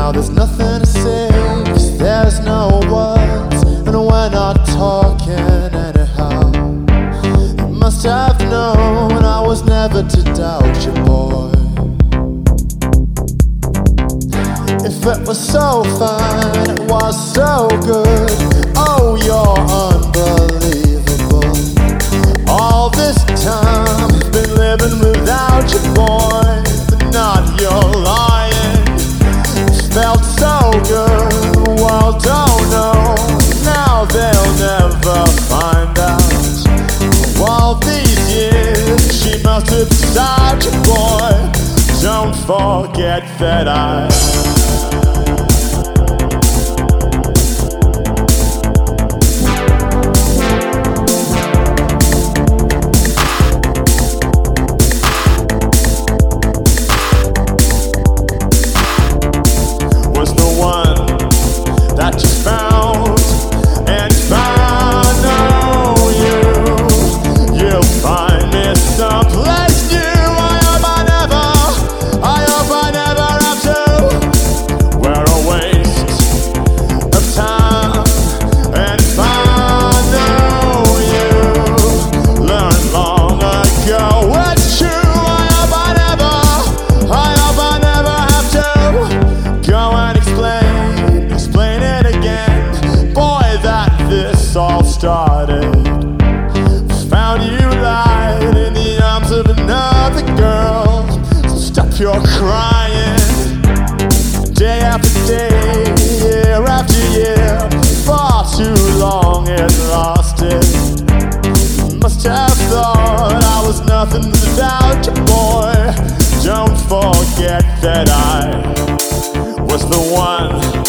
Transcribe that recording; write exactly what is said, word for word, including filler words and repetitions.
Now there's nothing to say, 'cause there's no words, and we're not talking anyhow. You must have known I was never to doubt you, boy. If it was so fine, it was so good. Oh, you're unbelievable. All this time I've been living without you, boy, but not your lying. It felt so good, the world don't know. Now they'll never find out. All these years she must have beside you, boy. Don't forget that I all started. Found you lying in the arms of another girl. So stop your crying. Day after day, year after year, far too long it lasted. Must have thought I was nothing without you, boy. Don't forget that I was the one